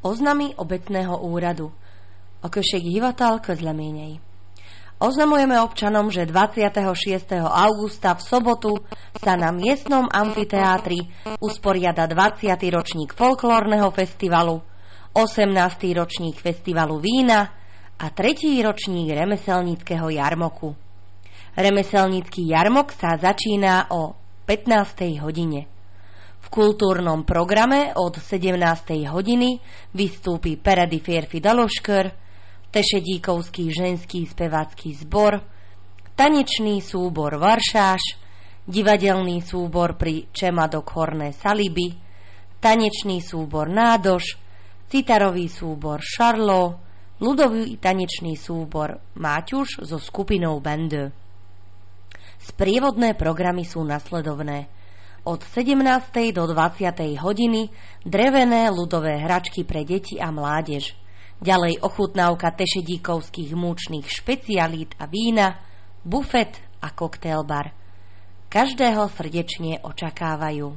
Oznamy obecného úradu. Okrsek hivatal közleményei. Oznamujeme občanom, že 26. augusta v sobotu sa na miestnom amfiteátri usporiada 20. ročník folklórneho festivalu, 18. ročník festivalu vína a 3. ročník remeselníckeho jarmoku. Remeselnícky jarmok sa začína o 15. hodine. V kultúrnom programe od 17. hodiny vystúpi Peredy Férfi daloškör, Tešedíkovský ženský spevácky zbor, tanečný súbor Varšáš, divadelný súbor pri Čemadok Horné Saliby, tanečný súbor Nádoš, citarový súbor Šarlo, ľudový tanečný súbor Máťuš so skupinou Bende. Sprievodné programy sú nasledovné. Od 17. do 20. hodiny drevené ľudové hračky pre deti a mládež. Ďalej ochutnávka tešedíkovských múčných špecialít a vína, bufet a koktélbar. Každého srdečne očakávajú.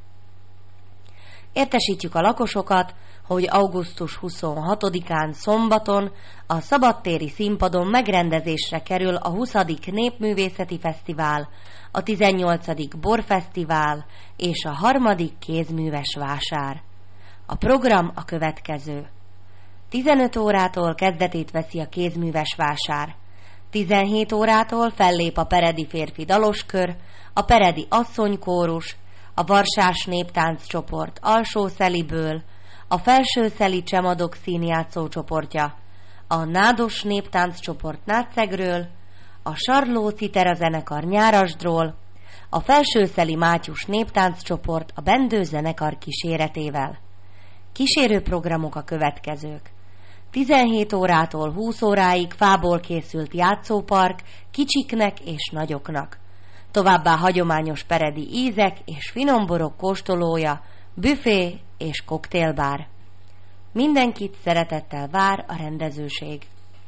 Értesítjük a lakosokat, hogy augusztus 26-án szombaton a Szabadtéri Színpadon megrendezésre kerül a 20. Népművészeti Fesztivál, a 18. Borfesztivál és a 3. Kézműves Vásár. A program a következő. 15 órától kezdetét veszi a kézműves vásár. 17 órától fellép a Peredy Férfi daloskör, a Peredy asszonykórus, a Varsás néptánccsoport Alsó-Szeliből, a Felső-Szeli Csemadok színjátszó csoportja, a Nádos néptánccsoport Nátszegről, a Sarló Citera zenekar Nyárasdról, a Felső-Szeli Mátyus néptánccsoport a Bendő zenekar kíséretével. Kísérő programok a következők. 17 órától 20 óráig fából készült játszópark kicsiknek és nagyoknak. Továbbá hagyományos peredi ízek és finomborok kóstolója, büfé és koktélbár. Mindenkit szeretettel vár a rendezőség.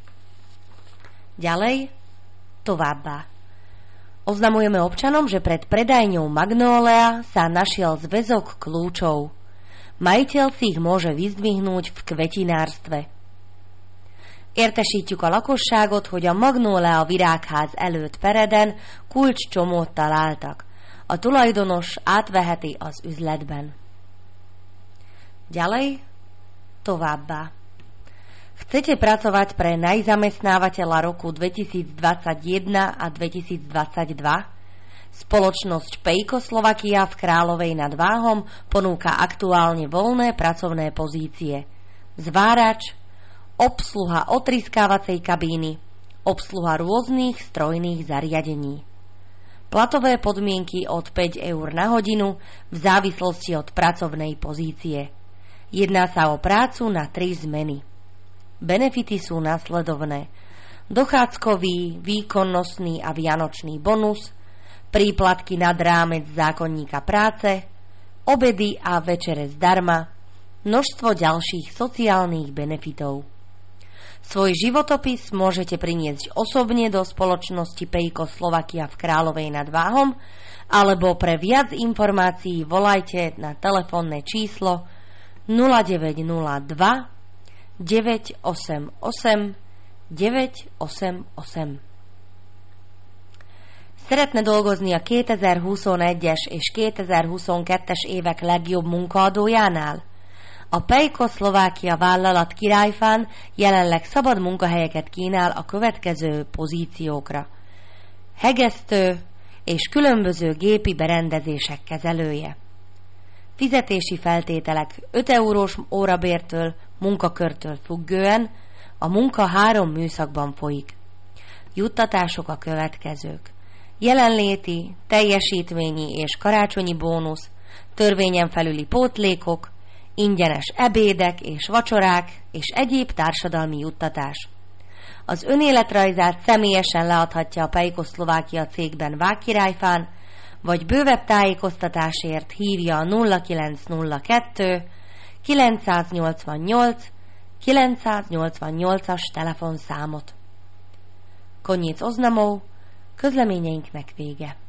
Ďalej, továbbá. Oznamujeme občanom, že pred predajňou Magnólia sa našiel zväzok kľúčov. Majiteľ si ich môže vyzdvihnúť v kvetinárstve. Értesítjük a lakosságot, hogy a Magnólia virágház előtt Pereden kulcscsomót találtak. A tulajdonos átveheti az üzletben. Ďalej, továbbá. Chcete pracovať pre najzamestnávateľa roku 2021 a 2022? Spoločnosť Pejko Slovakia v Kráľovej nad Váhom ponúka aktuálne voľné pracovné pozície. Zvárač, obsluha otriskávacej kabíny, obsluha rôznych strojných zariadení. Platové podmienky od 5 eur na hodinu v závislosti od pracovnej pozície. Jedná sa o prácu na 3 zmeny. Benefity sú nasledovné. Dochádzkový, výkonnostný a vianočný bonus, príplatky nad rámec zákonníka práce, obedy a večere zdarma, množstvo ďalších sociálnych benefitov. Svoj životopis môžete priniesť osobne do spoločnosti Pejko Slovakia v Kráľovej nad Váhom alebo pre viac informácií volajte na telefónne číslo 0902 988 988. Szeretne dolgozni a 2021-es és 2022-es évek legjobb munkaadójánál? A Pejko Szlovákia vállalat Királyfán jelenleg szabad munkahelyeket kínál a következő pozíciókra. Hegesztő és különböző gépi berendezések kezelője. Fizetési feltételek 5 eurós órabértől, munkakörtől függően, a munka 3 műszakban folyik. Juttatások a következők. Jelenléti, teljesítményi és karácsonyi bónusz, törvényen felüli pótlékok, ingyenes ebédek és vacsorák és egyéb társadalmi juttatás. Az önéletrajzát személyesen leadhatja a Pejko Szlovákia cégben Vágkirályfán, vagy bővebb tájékoztatásért hívja a 0902 988 988-as telefonszámot. Koniec oznamov, közleményeinknek vége.